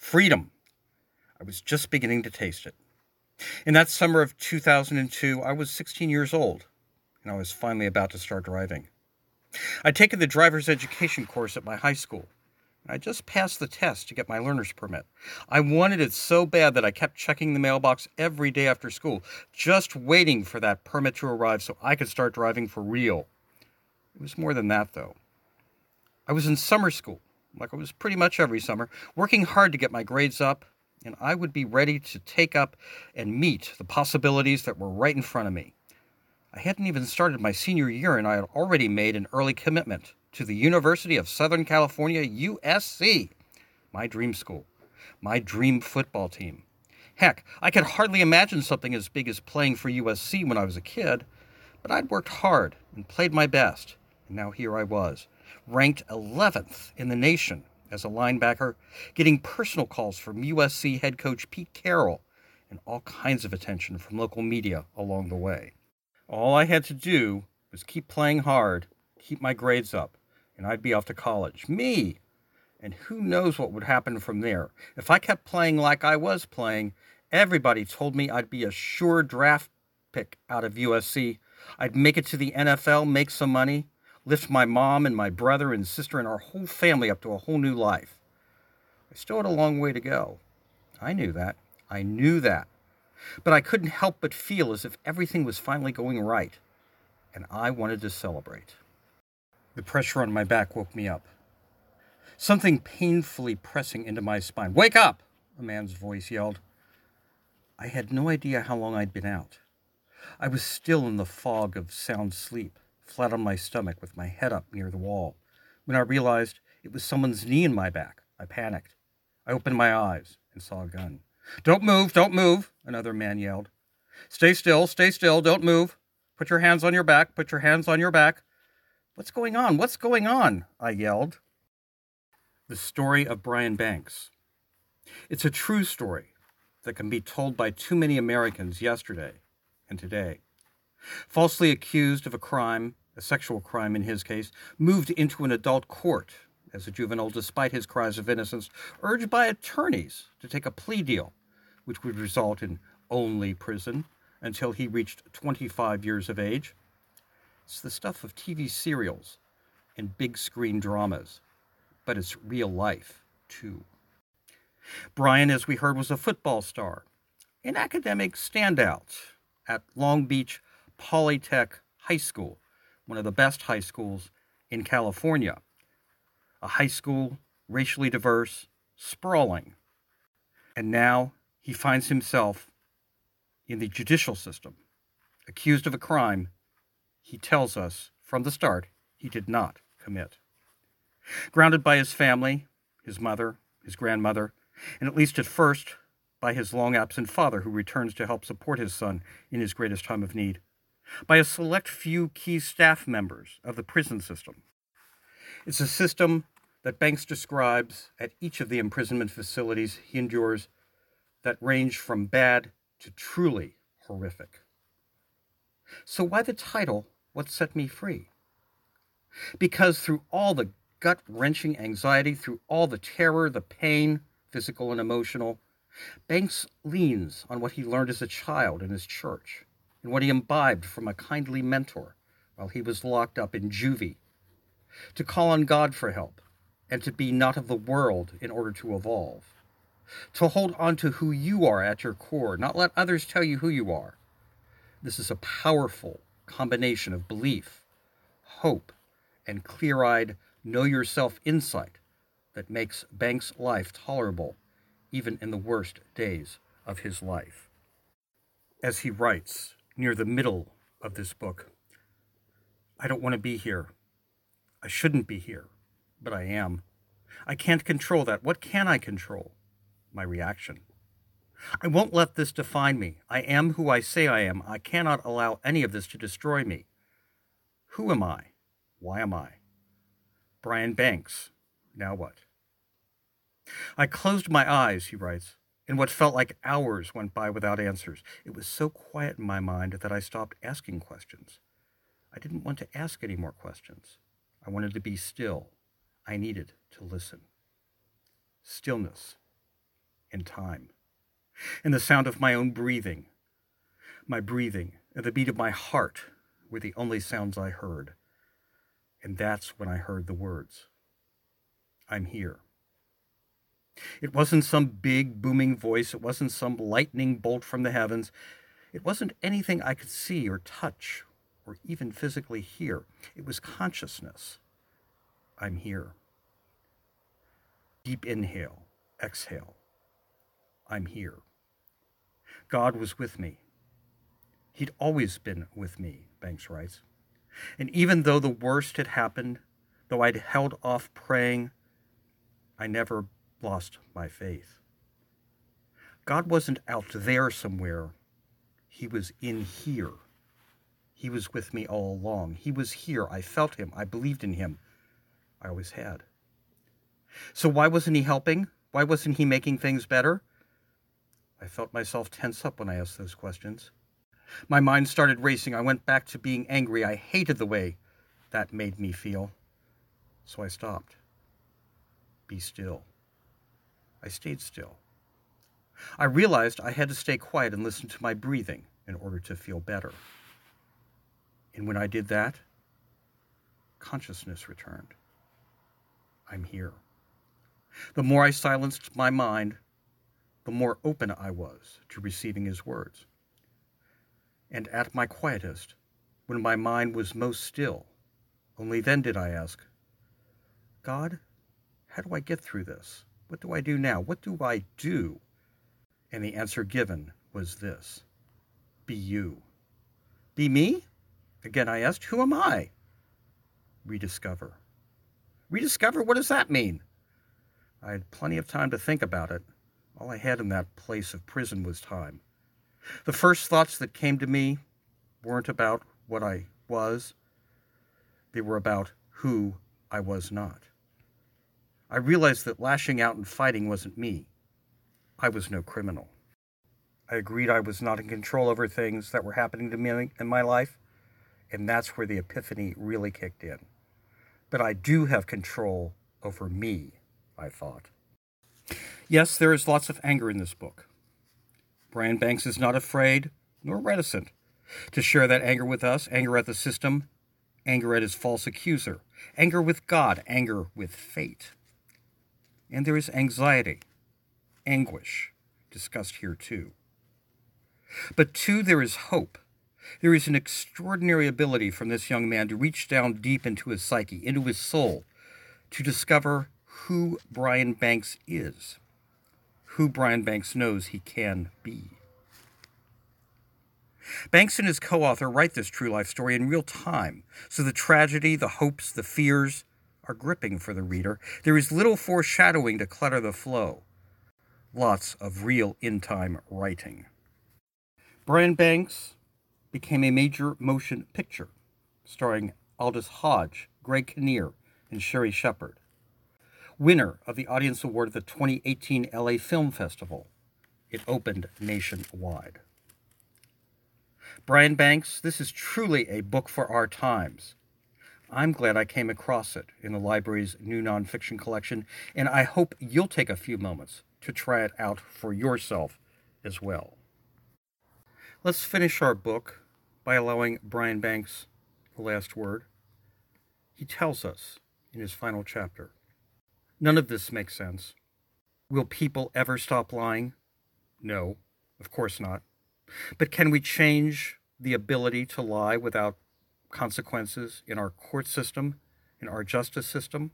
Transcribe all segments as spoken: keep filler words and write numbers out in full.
Freedom. I was just beginning to taste it. In that summer of two thousand two, I was sixteen years old, and I was finally about to start driving. I'd taken the driver's education course at my high school. I just passed the test to get my learner's permit. I wanted it so bad that I kept checking the mailbox every day after school, just waiting for that permit to arrive so I could start driving for real. It was more than that, though. I was in summer school, like I was pretty much every summer, working hard to get my grades up, and I would be ready to take up and meet the possibilities that were right in front of me. I hadn't even started my senior year, and I had already made an early commitment to the University of Southern California, U S C, my dream school, my dream football team. Heck, I could hardly imagine something as big as playing for U S C when I was a kid, but I'd worked hard and played my best, and now here I was, ranked eleventh in the nation as a linebacker, getting personal calls from U S C head coach Pete Carroll, and all kinds of attention from local media along the way. All I had to do was keep playing hard, keep my grades up, and I'd be off to college. Me! And who knows what would happen from there. If I kept playing like I was playing, everybody told me I'd be a sure draft pick out of U S C. I'd make it to the N F L, make some money, lift my mom and my brother and sister and our whole family up to a whole new life. I still had a long way to go. I knew that. I knew that. But I couldn't help but feel as if everything was finally going right, and I wanted to celebrate. The pressure on my back woke me up. Something painfully pressing into my spine. "Wake up!" a man's voice yelled. I had no idea how long I'd been out. I was still in the fog of sound sleep, flat on my stomach with my head up near the wall, when I realized it was someone's knee in my back. I panicked. I opened my eyes and saw a gun. "Don't move, don't move," another man yelled. "Stay still, stay still, don't move. Put your hands on your back, put your hands on your back." "What's going on? What's going on?" I yelled. The story of Brian Banks. It's a true story that can be told by too many Americans yesterday and today. Falsely accused of a crime, a sexual crime in his case, moved into an adult court as a juvenile despite his cries of innocence, urged by attorneys to take a plea deal, which would result in only prison until he reached twenty-five years of age. It's the stuff of T V serials and big screen dramas, but it's real life, too. Brian, as we heard, was a football star, an academic standout at Long Beach Polytech High School, one of the best high schools in California. A high school, racially diverse, sprawling. And now he finds himself in the judicial system, accused of a crime he tells us from the start he did not commit. Grounded by his family, his mother, his grandmother, and at least at first by his long-absent father who returns to help support his son in his greatest time of need, by a select few key staff members of the prison system. It's a system that Banks describes at each of the imprisonment facilities he endures that range from bad to truly horrific. So why the title, What Set Me Free? Because through all the gut-wrenching anxiety, through all the terror, the pain, physical and emotional, Banks leans on what he learned as a child in his church and what he imbibed from a kindly mentor while he was locked up in juvie, to call on God for help and to be not of the world in order to evolve, to hold on to who you are at your core, not let others tell you who you are. This is a powerful combination of belief, hope, and clear-eyed, know-yourself insight that makes Banks' life tolerable even in the worst days of his life. As he writes near the middle of this book, "I don't want to be here. I shouldn't be here, but I am. I can't control that. What can I control? My reaction. I won't let this define me. I am who I say I am. I cannot allow any of this to destroy me. Who am I? Why am I? Brian Banks. Now what?" I closed my eyes, he writes, and what felt like hours went by without answers. It was so quiet in my mind that I stopped asking questions. I didn't want to ask any more questions. I wanted to be still. I needed to listen. Stillness. in time. And the sound of my own breathing, my breathing, and the beat of my heart were the only sounds I heard. And that's when I heard the words, I'm here. It wasn't some big, booming voice. It wasn't some lightning bolt from the heavens. It wasn't anything I could see or touch or even physically hear. It was consciousness. I'm here. Deep inhale, exhale. I'm here. God was with me. He'd always been with me, Banks writes. And even though the worst had happened, though I'd held off praying, I never lost my faith. God wasn't out there somewhere. He was in here. He was with me all along. He was here. I felt him. I believed in him. I always had. So why wasn't he helping? Why wasn't he making things better? I felt myself tense up when I asked those questions. My mind started racing. I went back to being angry. I hated the way that made me feel. So I stopped. Be still. I stayed still. I realized I had to stay quiet and listen to my breathing in order to feel better. And when I did that, consciousness returned. I'm here. The more I silenced my mind, the more open I was to receiving his words. And at my quietest, when my mind was most still, only then did I ask, God, how do I get through this? What do I do now? What do I do? And the answer given was this: be you. Be me? Again I asked, who am I? Rediscover. Rediscover? What does that mean? I had plenty of time to think about it. All I had in that place of prison was time. The first thoughts that came to me weren't about what I was. They were about who I was not. I realized that lashing out and fighting wasn't me. I was no criminal. I agreed I was not in control over things that were happening to me in my life, and that's where the epiphany really kicked in. But I do have control over me, I thought. Yes, there is lots of anger in this book. Brian Banks is not afraid, nor reticent, to share that anger with us, anger at the system, anger at his false accuser, anger with God, anger with fate. And there is anxiety, anguish, discussed here too. But too, there is hope. There is an extraordinary ability from this young man to reach down deep into his psyche, into his soul, to discover who Brian Banks is, who Brian Banks knows he can be. Banks and his co-author write this true life story in real time, so the tragedy, the hopes, the fears are gripping for the reader. There is little foreshadowing to clutter the flow. Lots of real in-time writing. Brian Banks became a major motion picture, starring Aldous Hodge, Greg Kinnear, and Sherry Shepard. Winner of the Audience Award at the twenty eighteen L A Film Festival. It opened nationwide. Brian Banks, this is truly a book for our times. I'm glad I came across it in the library's new nonfiction collection, and I hope you'll take a few moments to try it out for yourself as well. Let's finish our book by allowing Brian Banks the last word. He tells us in his final chapter, none of this makes sense. Will people ever stop lying? No, of course not. But can we change the ability to lie without consequences in our court system, in our justice system?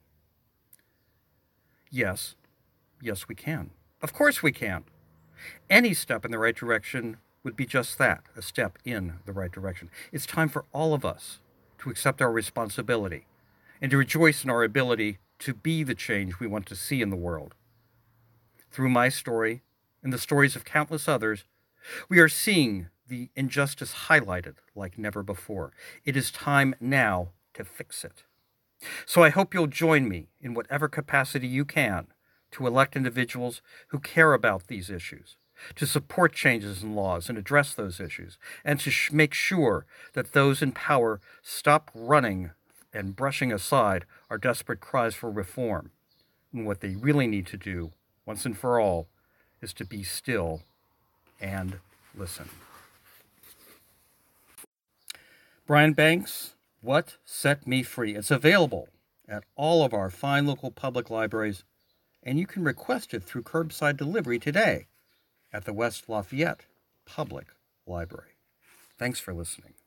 Yes. Yes, we can. Of course we can. Any step in the right direction would be just that, a step in the right direction. It's time for all of us to accept our responsibility and to rejoice in our ability to be the change we want to see in the world. Through my story and the stories of countless others, we are seeing the injustice highlighted like never before. It is time now to fix it. So I hope you'll join me in whatever capacity you can to elect individuals who care about these issues, to support changes in laws and address those issues, and to sh- make sure that those in power stop running and brushing aside our desperate cries for reform. And what they really need to do, once and for all, is to be still and listen. Brian Banks, What Set Me Free? It's available at all of our fine local public libraries, and you can request it through curbside delivery today at the West Lafayette Public Library. Thanks for listening.